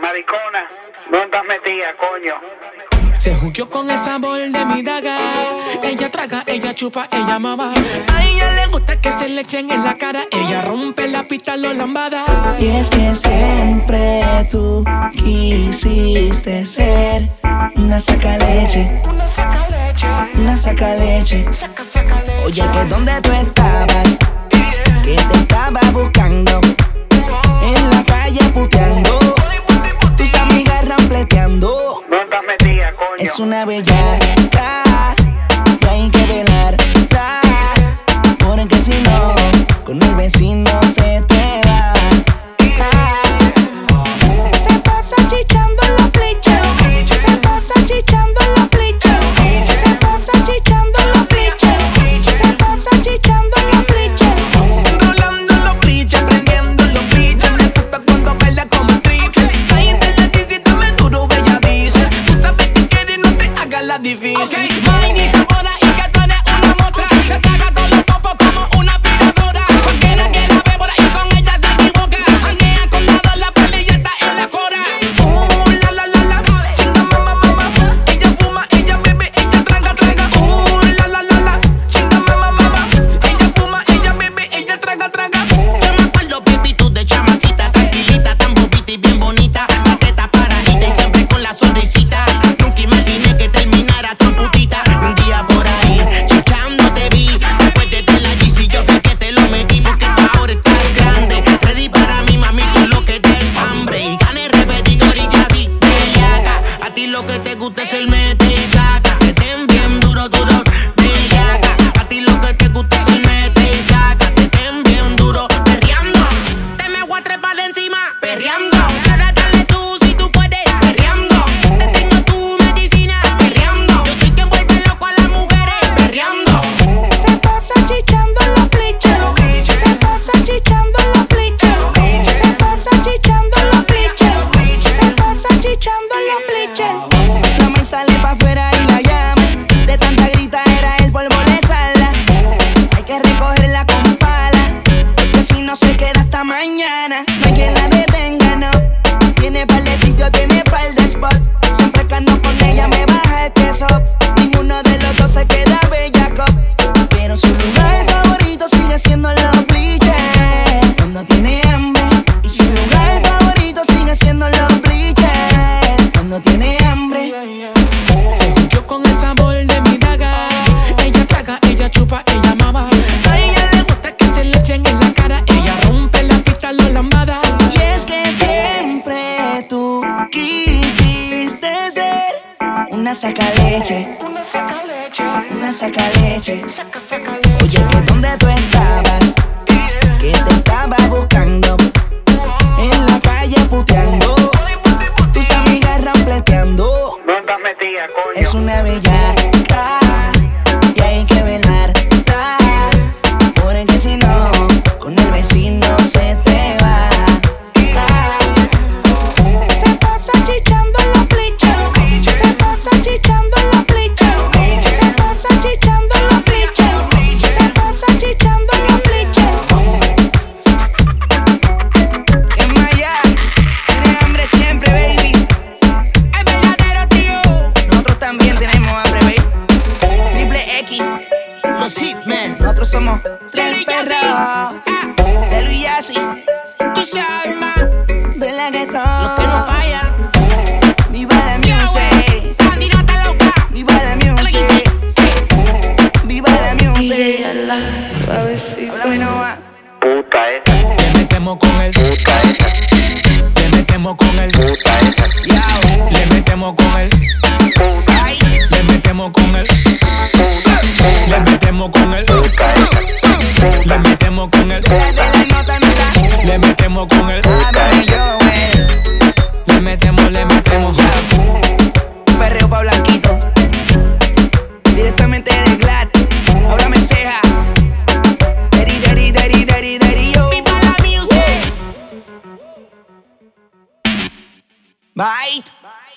Maricona, ¿dónde estás metida, coño? Se juqueó con el sabor de mi daga. Ella traga, ella chupa, ella mama. A ella le gusta que se le echen en la cara. Ella rompe la pista, lo lambada. Y es que siempre tú quisiste ser una sacaleche. Una sacaleche. Una sacaleche. Saca, saca leche. Oye, que ¿dónde tú estabas? Que te estaba buscando en la calle puteando. Tus amigas rampleteando. ¿Dónde estás metida, coño? Es una bellaca y hay que velarla, porque si no, con el vecino se te va. Se pasa chichando en los bleachers. Se pasa chichando en los bleachers. Se pasa chichando en los bleachers. Se pasa chichando en los bleachers. Enrolando los bleachers, prendiendo los bleachers. Me gusta cuando baila como un triple. Ahí en la disita me duro, bella dice. Tú sabes que quieres, no te hagas la difícil. Okay, mami, ni sabora y que tú eres una mostra. Se traga todos los popos como una aspiradora. Cualquiera que la ve por ahí con ella se equivoca. Janea con nada, la pelilla está en la cora. La la la la, chinga mamá mamá. Ella fuma, ella bebe, ella traga traga. La la la la, chinga mamá mamá. Ella fuma, ella bebe, ella traga traga. Yo me acuerdo, baby, tú de chamaquita, tranquilita, tan bobita y bien bonita. La teta paradita y siempre con la sonrisita. Nunca imaginé que terminara tan putita. Un día por ahí, chichando te vi. Después de la GC yo fui que te lo metí. Porque ahora estás grande, ready para mí, mami, tú lo que te es hambre. Y gané repetidor y ya di bellaca. A ti lo que te gusta es el mete y saca. Que ten bien duro, duro, bellaca. A ti lo que te gusta es el mete y saca. Que ten bien duro, perreando. Te me voy a trepar de encima, perreando. Ahora dale tú si tú puedes, perreando. Te tengo tu medicina, perreando. Yo soy quien vuelve loco a las mujeres, perreando. Se pasa chichando en los bleachers. Se pasa chichando en los bleachers. Se pasa chichando en los bleachers. Se pasa chichando en los bleachers. No me sale pa' afuera y la llamo. De tanta grita era el polvo le sala. Hay que recogerla con pala, porque si no se queda hasta mañana. No hay quien la detenga, no. Tiene par de sitio, tiene par de spot. Siempre que ando con ella me baja el peso. Ninguno de los dos se queda bellaco, pero su lugar favorito sigue siendo los bleachers. Cuando tiene hambre. Y su lugar favorito sigue siendo los bleachers. Cuando tiene hambre. Se juqueó con el sabor de mi daga. Ella traga, ella chupa, ella mama. A ella le gusta que se le echen en la cara. Ella rompe la pista, lo lambada. Y es que siempre tú quisiste ser una sacaleche. Una sacaleche. Una sacaleche. Saca, saca leche. Oye, que ¿dónde tú estabas? Que te estaba buscando en la calle puteando. Tus amigas rampleteando. ¿Dónde estás metida, coño? Es una bellaca y hay que velarla, porque si no, con el vecino se te va. Se pasa chichando en los bleachers. Se pasa chichando en los bleachers. Se pasa chichando en los bleachers. Se pasa chichando en los bleachers. En Maya, tienes hambre siempre, baby. Es verdadero, tío. Nosotros también tenemos hambre, baby. Triple X, Los Hitmen. nosotros somos tres Luis perros de Luis Yassi, Tú sabes más. de la que Los que no fallan. Viva la music, Candidata loca. viva la music, viva la music. Háblame Noah. Puta esa, Le metemos con el. puta esa, Le metemos con el. puta esa, Yao, Le metemos con el. puta, ay, Le metemos con el. Le metemos con el. puta esa, Le metemos con el. date la nota, nota. Le metemos con el. Háblame Joel, Le metemos. perreo pa' blanquito, directamente de Glad. Ahora me ceja. Daddy, daddy, daddy, daddy, daddy, yo. Viva la music. Bite.